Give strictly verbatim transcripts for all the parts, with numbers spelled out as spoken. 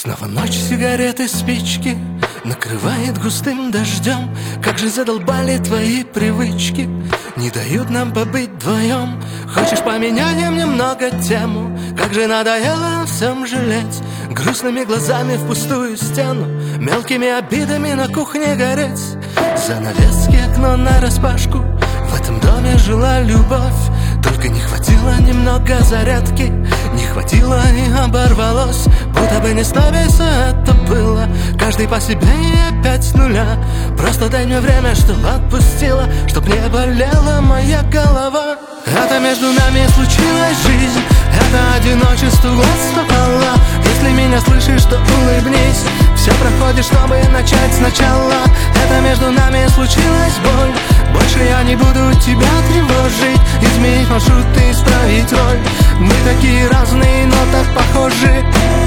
Снова ночь, сигареты, спички накрывает густым дождем. Как же задолбали твои привычки, не дают нам побыть вдвоем. Хочешь, поменяем немного тему? Как же надоело всем жалеть, грустными глазами в пустую стену, мелкими обидами на кухне гореть. Занавески, окно нараспашку, в этом доме жила любовь. Только не хватило немного зарядки, не хватило и оборвалось. Будто бы не с нами все это было, каждый по себе и опять с нуля. Просто дай мне время, чтоб отпустила, чтоб не болела моя голова. Это между нами случилась жизнь, это одиночество глаз попало. Если меня слышишь, то улыбнись, все проходит, чтобы начать сначала. Это между нами случилась боль, больше я не буду тебя тревожить, изменить маршрут и исправить роль. Мы такие разные, но так похожи.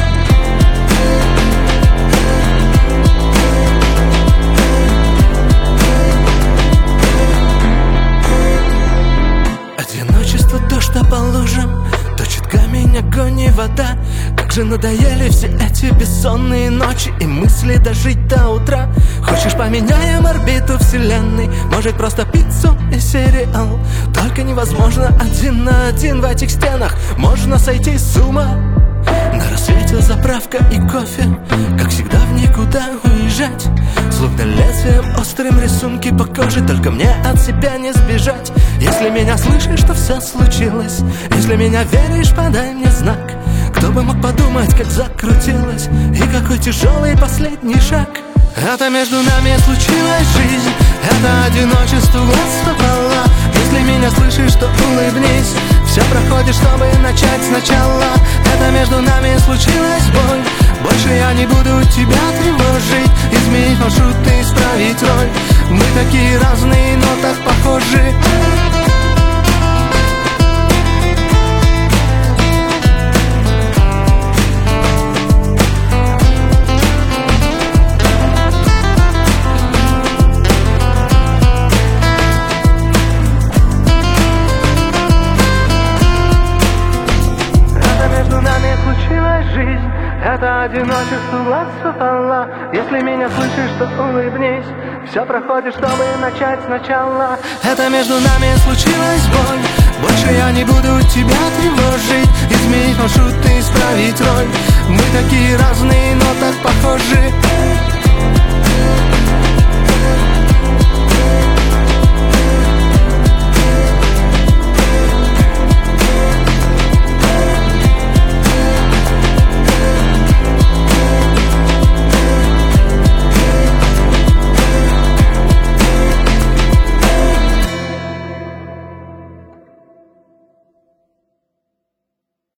Одиночество, дождь по лужам, точит камень, огонь и вода. Как же надоели все эти бессонные ночи и мысли дожить до утра. Хочешь, поменяем орбиту вселенной, может, просто пиццу и сериал? Только невозможно один на один в этих стенах, можно сойти с ума. На рассвете заправка и кофе, как всегда в никуда уезжать. Словно лезвием острым рисунки по коже, только мне от себя не сбежать. Если меня слышишь, то все случилось, если меня веришь, подай мне знак. Кто бы мог подумать, как закрутилось, и какой тяжелый последний шаг. Это между нами случилась жизнь, это одиночество глаз попало. Если меня слышишь, то улыбнись, все проходит, чтобы начать сначала. Это между нами случилась боль, больше я не буду тебя тревожить, изменить маршрут и исправить роль. Мы такие разные, но так похожи. Жизнь, это одиночество глаз попало. Если меня слышишь, то улыбнись, все проходит, чтобы начать сначала. Это между нами случилась боль, больше я не буду тебя тревожить, изменить маршрут и исправить роль. Мы такие разные, но так похожи.